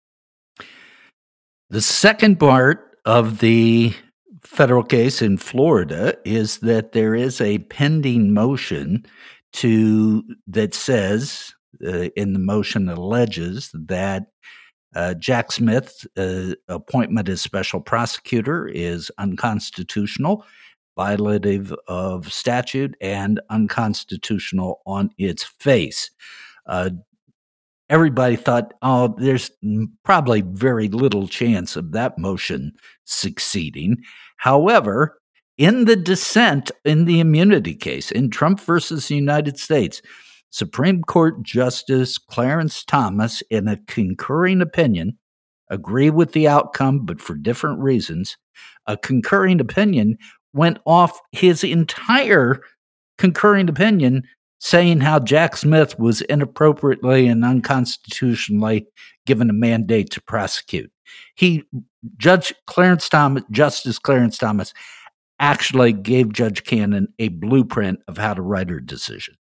The second part of the federal case in Florida is that there is a pending motion to that says uh, in the motion alleges that Uh, Jack Smith's uh, appointment as special prosecutor is unconstitutional, violative of statute, and unconstitutional on its face. Uh, everybody thought, oh, there's probably very little chance of that motion succeeding. However, in the dissent in the immunity case, in Trump versus the United States, Supreme Court Justice Clarence Thomas, in a concurring opinion, agree with the outcome, but for different reasons, a concurring opinion went off his entire concurring opinion saying how Jack Smith was inappropriately and unconstitutionally given a mandate to prosecute. He, Judge Clarence Thomas, Justice Clarence Thomas, actually gave Judge Cannon a blueprint of how to write her decision.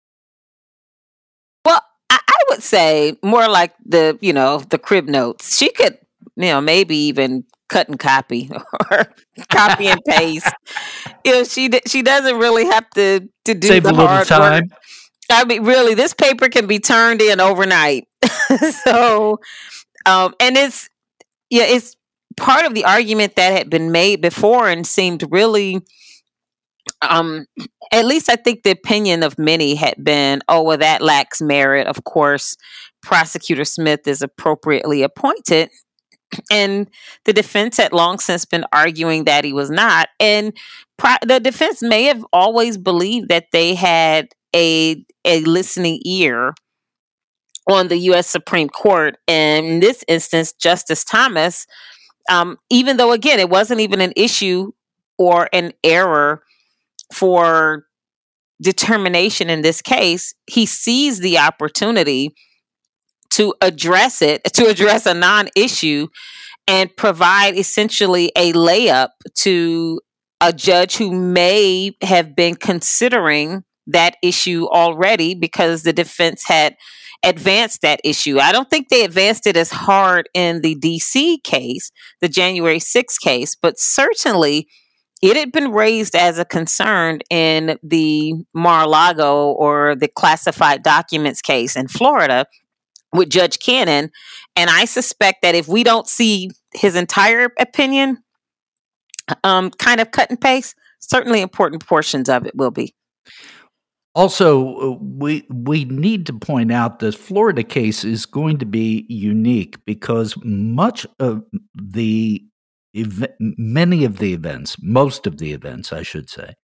Well, I, I would say more like the, you know, the crib notes. She could, you know, maybe even cut and copy or copy and paste. You know, she she doesn't really have to to do Save the a little hard time. work. I mean, really, this paper can be turned in overnight. so, um, and it's yeah, it's part of the argument that had been made before and seemed really. Um, at least I think the opinion of many had been, oh, well, that lacks merit. Of course, Prosecutor Smith is appropriately appointed. And the defense had long since been arguing that he was not. And pro- the defense may have always believed that they had a a listening ear on the U S Supreme Court. And in this instance, Justice Thomas, um, even though, again, it wasn't even an issue or an error for determination in this case, he sees the opportunity to address it, to address a non-issue and provide essentially a layup to a judge who may have been considering that issue already because the defense had advanced that issue. I don't think they advanced it as hard in the D C case, the January sixth case, but certainly it had been raised as a concern in the Mar-a-Lago or the classified documents case in Florida with Judge Cannon. And I suspect that if we don't see his entire opinion um, kind of cut and paste, certainly important portions of it will be. Also, uh, we we need to point out the Florida case is going to be unique because much of the ev- many of the events, most of the events, I should say,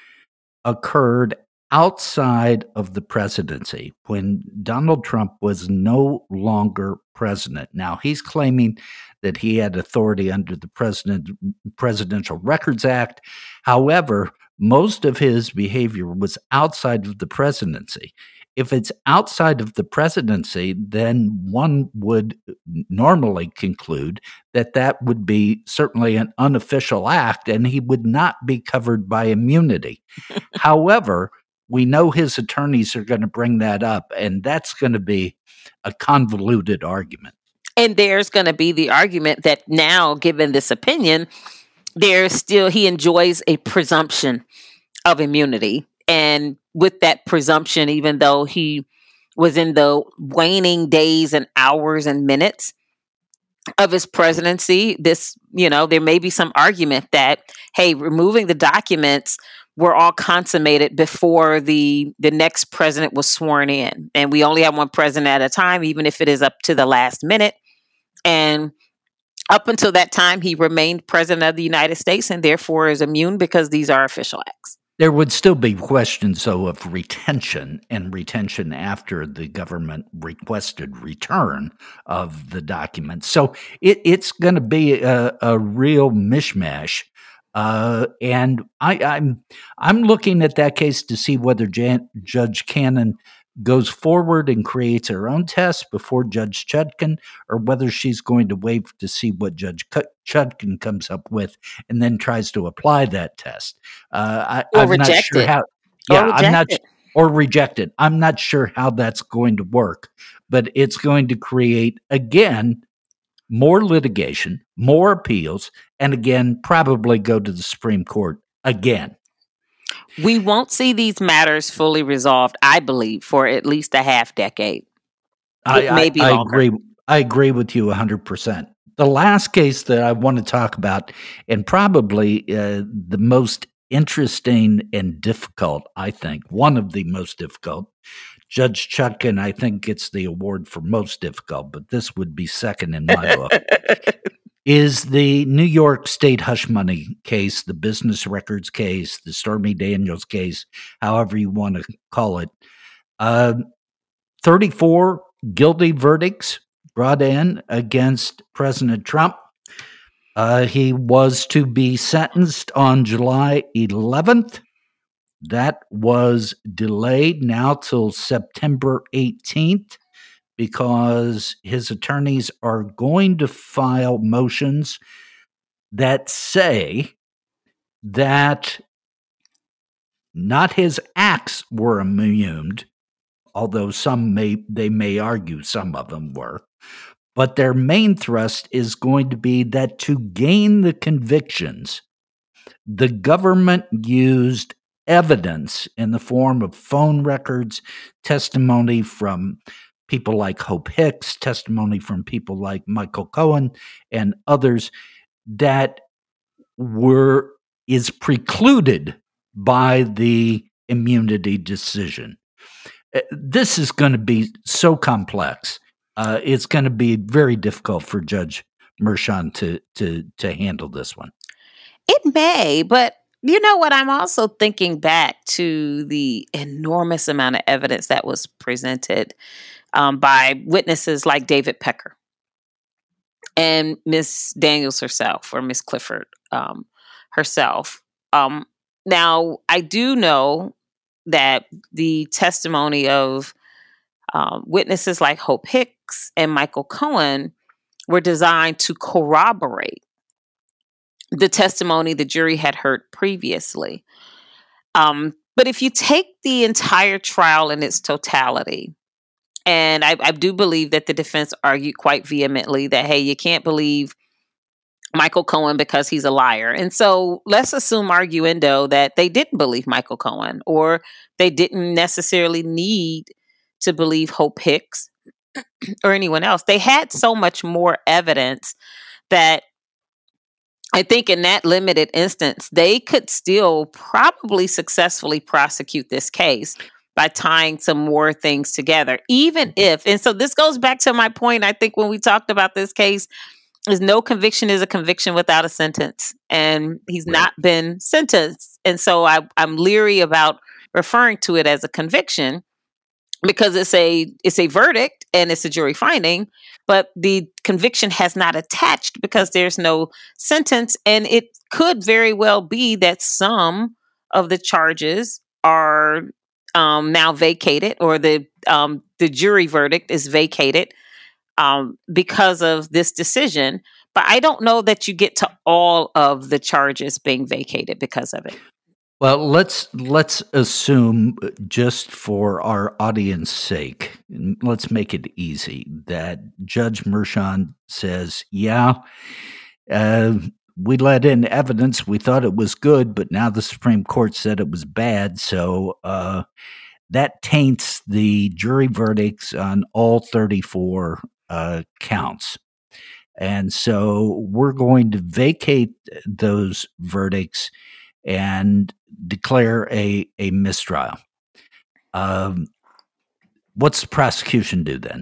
occurred outside of the presidency when Donald Trump was no longer president. Now, he's claiming that he had authority under the President Presidential Records Act. However, most of his behavior was outside of the presidency. If it's outside of the presidency, then one would normally conclude that that would be certainly an unofficial act and he would not be covered by immunity. However, we know his attorneys are going to bring that up, and that's going to be a convoluted argument. And there's going to be the argument that now, given this opinion, there's still, he enjoys a presumption of immunity. And with that presumption, even though he was in the waning days and hours and minutes of his presidency, this, you know, there may be some argument that, hey, removing the documents were all consummated before the the next president was sworn in. And we only have one president at a time, even if it is up to the last minute. And up until that time, he remained president of the United States and therefore is immune because these are official acts. There would still be questions, though, of retention and retention after the government requested return of the documents. So it, it's going to be a, a real mishmash. Uh, and I, I'm I'm looking at that case to see whether Jan, Judge Cannon goes forward and creates her own test before Judge Chutkan, or whether she's going to wait to see what Judge Chutkan comes up with and then tries to apply that test. Uh, I, or I'm reject not sure it. how. Or Yeah, reject I'm not. it. Or reject it. I'm not sure how that's going to work, but it's going to create again more litigation, more appeals, and again probably go to the Supreme Court again. We won't see these matters fully resolved, I believe, for at least a half decade. I, It may I, be I longer. agree. I agree with you one hundred percent. The last case that I want to talk about, and probably uh, the most interesting and difficult, I think, one of the most difficult, Judge Chutkan, I think, gets the award for most difficult, but this would be second in my book, is the New York State hush money case, the business records case, the Stormy Daniels case, however you want to call it. Uh, thirty-four guilty verdicts brought in against President Trump. Uh, he was to be sentenced on July eleventh. That was delayed now till September eighteenth because his attorneys are going to file motions that say that not his acts were immune, although some may they may argue some of them were, but their main thrust is going to be that to gain the convictions, the government used evidence in the form of phone records, testimony from people like Hope Hicks, testimony from people like Michael Cohen and others that were is precluded by the immunity decision. Uh, This is going to be so complex. Uh, it's going to be very difficult for Judge Mershon to to to handle this one. It may, but you know what? I'm also thinking back to the enormous amount of evidence that was presented um, by witnesses like David Pecker and Miss Daniels herself, or Miss Clifford um, herself. Um, now, I do know that the testimony of um, witnesses like Hope Hicks and Michael Cohen were designed to corroborate the testimony the jury had heard previously. Um, but if you take the entire trial in its totality, and I, I do believe that the defense argued quite vehemently that, hey, you can't believe Michael Cohen because he's a liar. And so let's assume arguendo that they didn't believe Michael Cohen, or they didn't necessarily need to believe Hope Hicks or anyone else. They had so much more evidence that I think in that limited instance, they could still probably successfully prosecute this case by tying some more things together, even if, and so this goes back to my point, I think when we talked about this case, is no conviction is a conviction without a sentence. And he's Right. not been sentenced. And so I, I'm leery about referring to it as a conviction because it's a it's a verdict and it's a jury finding, but the conviction has not attached because there's no sentence, and it could very well be that some of the charges are um, now vacated, or the um, the jury verdict is vacated um, because of this decision. But I don't know that you get to all of the charges being vacated because of it. Well, let's let's assume, uh, just for our audience sake, and let's make it easy, that Judge Mershon says, "Yeah, uh, we let in evidence. We thought it was good, but now the Supreme Court said it was bad. So uh, that taints the jury verdicts on all thirty-four uh, counts." And so we're going to vacate those verdicts and declare a, a mistrial. Um, what's the prosecution do then?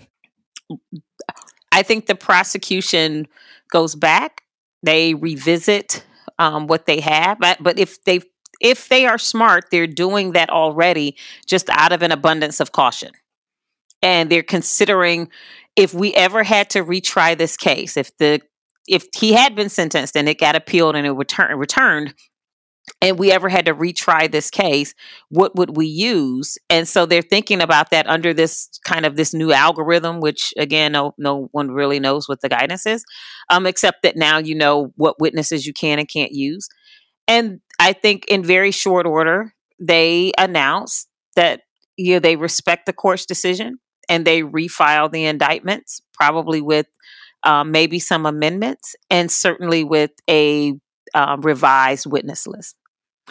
I think the prosecution goes back. They revisit um, what they have, but, but if they if they are smart, they're doing that already, just out of an abundance of caution, and they're considering if we ever had to retry this case, if the if he had been sentenced and it got appealed and it return, returned, and we ever had to retry this case, what would we use? And so they're thinking about that under this kind of this new algorithm, which again, no no one really knows what the guidance is, um, except that now you know what witnesses you can and can't use. And I think in very short order, they announced that you know, they respect the court's decision and they refile the indictments, probably with um, maybe some amendments, and certainly with a um, revised witness list.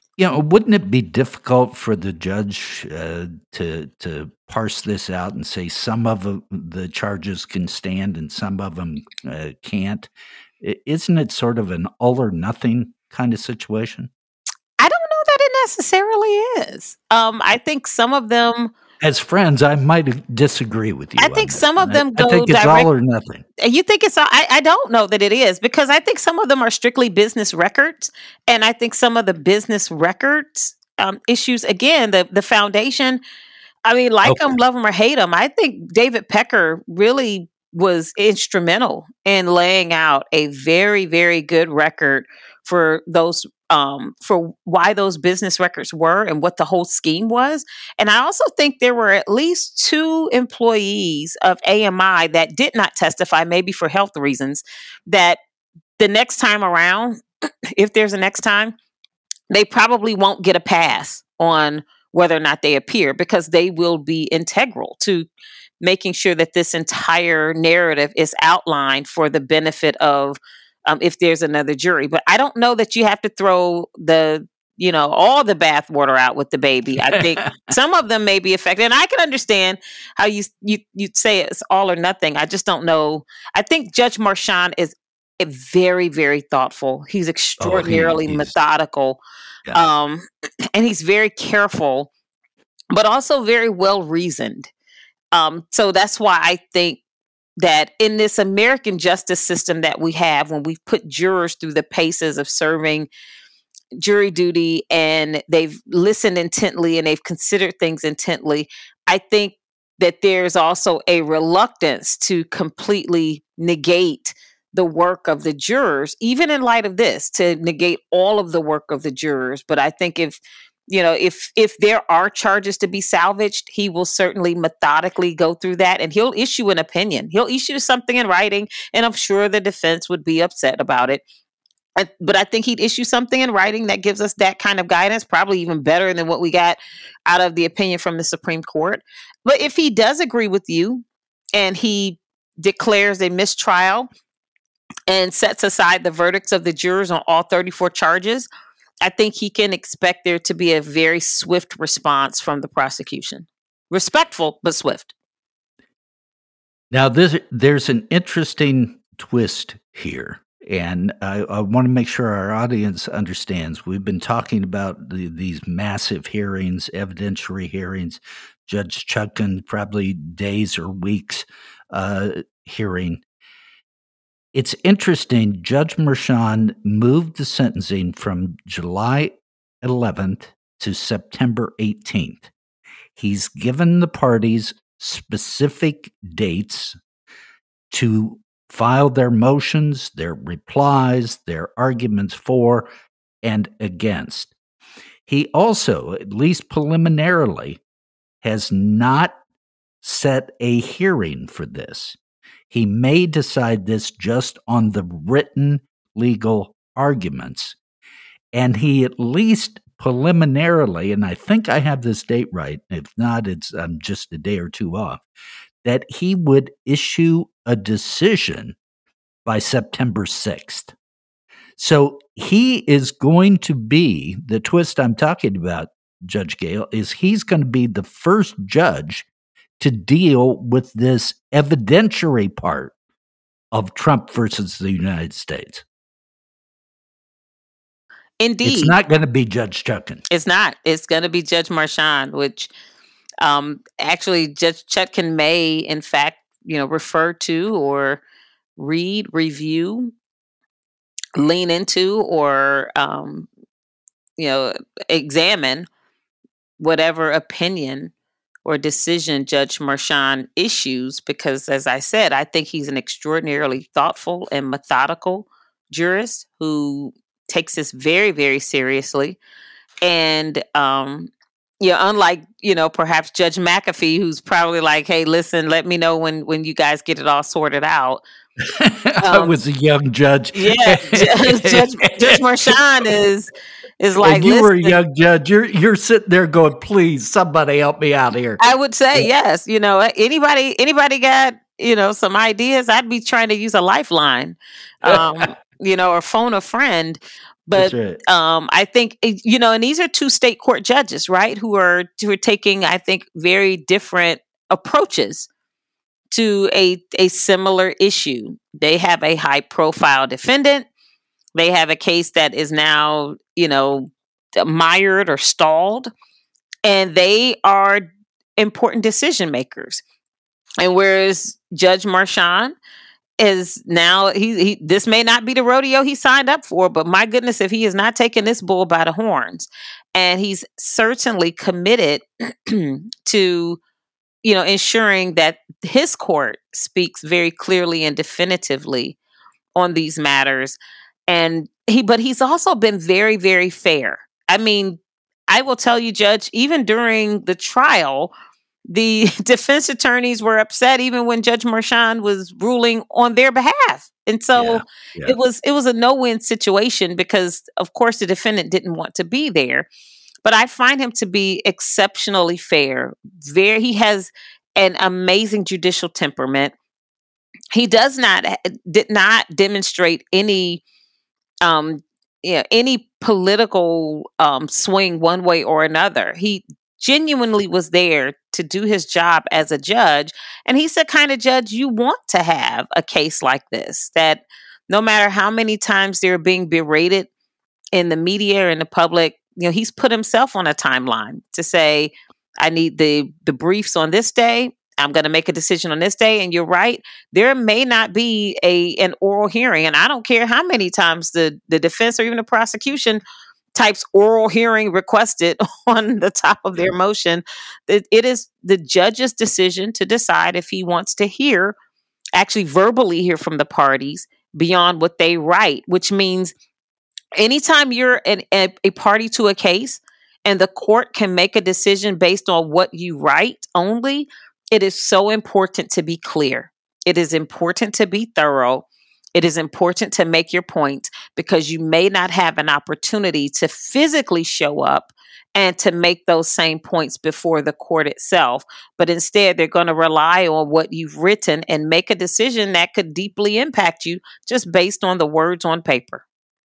You know, wouldn't it be difficult for the judge uh, to to parse this out and say some of the, the charges can stand and some of them uh, can't? I- Isn't it sort of an all or nothing kind of situation? I don't know that it necessarily is. Um, I think some of them As friends, I might disagree with I you on think this some one. of I, them I go think it's all direct. or nothing. You think it's all, I, I don't know that it is, because I think some of them are strictly business records. And I think some of the business records um, issues, again, the, the foundation, I mean, like them, Okay. love them or hate them, I think David Pecker really was instrumental in laying out a very, very good record for those, um, for why those business records were and what the whole scheme was. And I also think there were at least two employees of A M I that did not testify, maybe for health reasons, that the next time around, if there's a next time, they probably won't get a pass on whether or not they appear, because they will be integral to making sure that this entire narrative is outlined for the benefit of, um, if there's another jury. But I don't know that you have to throw the, you know, all the bathwater out with the baby. I think some of them may be affected, and I can understand how you you you say it's all or nothing. I just don't know. I think Judge Marchand is a very, very thoughtful. He's Oh, he extraordinarily he's methodical, yeah. um, and he's very careful, but also very well reasoned. Um, so that's why I think that in this American justice system that we have, when we've put jurors through the paces of serving jury duty and they've listened intently and they've considered things intently, I think that there's also a reluctance to completely negate the work of the jurors, even in light of this, to negate all of the work of the jurors. But I think if you know if if there are charges to be salvaged, he will certainly methodically go through that, and he'll issue an opinion. He'll issue something in writing, and I'm sure the defense would be upset about it. I, but I think he'd issue something in writing that gives us that kind of guidance, probably even better than what we got out of the opinion from the Supreme Court. But if he does agree with you and he declares a mistrial and sets aside the verdicts of the jurors on all thirty-four charges, I think he can expect there to be a very swift response from the prosecution. Respectful, but swift. Now, this, there's an interesting twist here, and I, I want to make sure our audience understands. We've been talking about the, these massive hearings, evidentiary hearings. Judge Chutkan, probably days or weeks uh, hearing. It's interesting. Judge Marchand moved the sentencing from July eleventh to September eighteenth. He's given the parties specific dates to file their motions, their replies, their arguments for and against. He also, at least preliminarily, has not set a hearing for this. He may decide this just on the written legal arguments. And he at least preliminarily, and I think I have this date right, if not, it's I'm just a day or two off, that he would issue a decision by September sixth. So he is going to be, the twist I'm talking about, Judge Gale, is he's going to be the first judge to deal with this evidentiary part of Trump versus the United States. Indeed. It's not going to be Judge Chutkan. It's not. It's going to be Judge Marchand, which um, actually Judge Chutkan may, in fact, you know, refer to or read, review, lean into, or um, you know, examine whatever opinion or decision Judge Marchand issues, because, as I said, I think he's an extraordinarily thoughtful and methodical jurist who takes this very, very seriously. And, um, you know, unlike, you know, perhaps Judge McAfee, who's probably like, hey, listen, let me know when, when you guys get it all sorted out. I was a young judge. Yeah, Judge, Judge, Judge Marchand is is like, and you listen, were a young judge. You're you're sitting there going, please, somebody help me out here. I would say Yeah. yes. You know, anybody anybody got, you know, some ideas? I'd be trying to use a lifeline, um, you know, or phone a friend. But right. um, I think, you know, and these are two state court judges, right, who are who are taking, I think, very different approaches to a a similar issue. They have a high profile defendant. They have a case that is now, you know, mired or stalled, and they are important decision makers. And whereas Judge Marchand is now, he, he this may not be the rodeo he signed up for, but my goodness, if he is not taking this bull by the horns, and he's certainly committed to, you know, ensuring that his court speaks very clearly and definitively on these matters. And he, but he's also been very, very fair. I mean, I will tell you, Judge, even during the trial, the defense attorneys were upset even when Judge Marchand was ruling on their behalf. And so Yeah, yeah. it was it was a no-win situation because, of course, the defendant didn't want to be there. But I find him to be exceptionally fair. Very, he has an amazing judicial temperament. He does not did not demonstrate any um yeah, any political um swing one way or another. He genuinely was there to do his job as a judge, and he's the kind of judge you want to have a case like this, that no matter how many times they're being berated in the media or in the public, you know, he's put himself on a timeline to say, I need the the briefs on this day. I'm going to make a decision on this day. And you're right, there may not be a an oral hearing. And I don't care how many times the, the defense or even the prosecution types oral hearing requested on the top of their motion. It, it is the judge's decision to decide if he wants to hear, actually verbally hear from the parties beyond what they write, which means anytime you're an, a, a party to a case and the court can make a decision based on what you write only, it is so important to be clear. It is important to be thorough. It is important to make your point, because you may not have an opportunity to physically show up and to make those same points before the court itself. But instead, they're going to rely on what you've written and make a decision that could deeply impact you just based on the words on paper.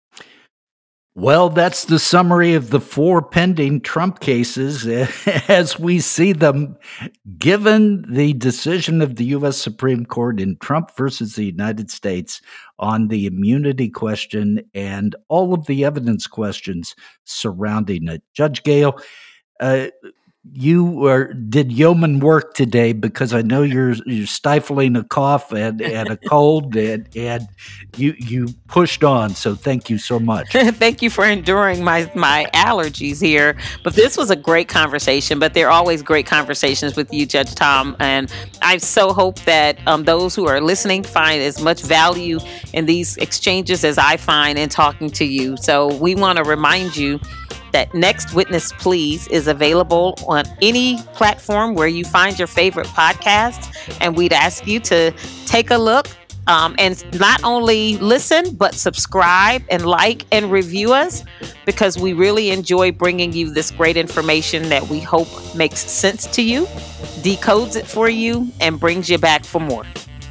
Well, that's the summary of the four pending Trump cases as we see them, given the decision of the U S Supreme Court in Trump versus the United States on the immunity question and all of the evidence questions surrounding it. Judge Gale, uh, you are, did yeoman work today, because I know you're you're stifling a cough and, and a cold, and and you you pushed on. So thank you so much. Thank you for enduring my my allergies here. But this was a great conversation. But they're always great conversations with you, Judge Tom. And I so hope that um, those who are listening find as much value in these exchanges as I find in talking to you. So we want to remind you that Next Witness Please is available on any platform where you find your favorite podcast. And we'd ask you to take a look um, and not only listen, but subscribe and like and review us, because we really enjoy bringing you this great information that we hope makes sense to you, decodes it for you, and brings you back for more.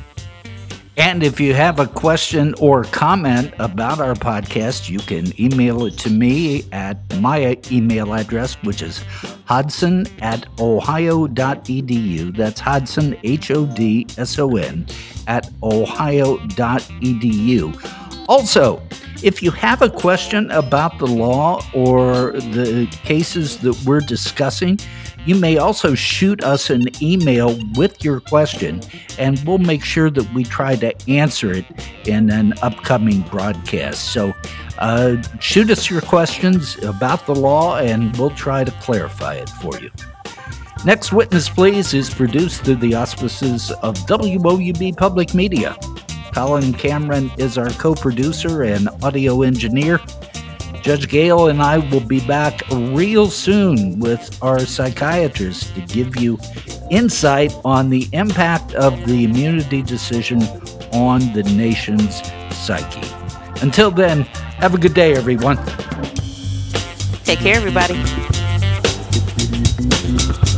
And if you have a question or comment about our podcast, you can email it to me at my email address, which is hodson at ohio dot e d u. That's Hodson, H O D S O N, at ohio dot e d u. Also, if you have a question about the law or the cases that we're discussing, you may also shoot us an email with your question, and we'll make sure that we try to answer it in an upcoming broadcast. So uh, shoot us your questions about the law, and we'll try to clarify it for you. Next Witness Please is produced through the auspices of W O U B Public Media. Colin Cameron is our co-producer and audio engineer. Judge Gale and I will be back real soon with our psychiatrist to give you insight on the impact of the immunity decision on the nation's psyche. Until then, have a good day, everyone. Take care, everybody.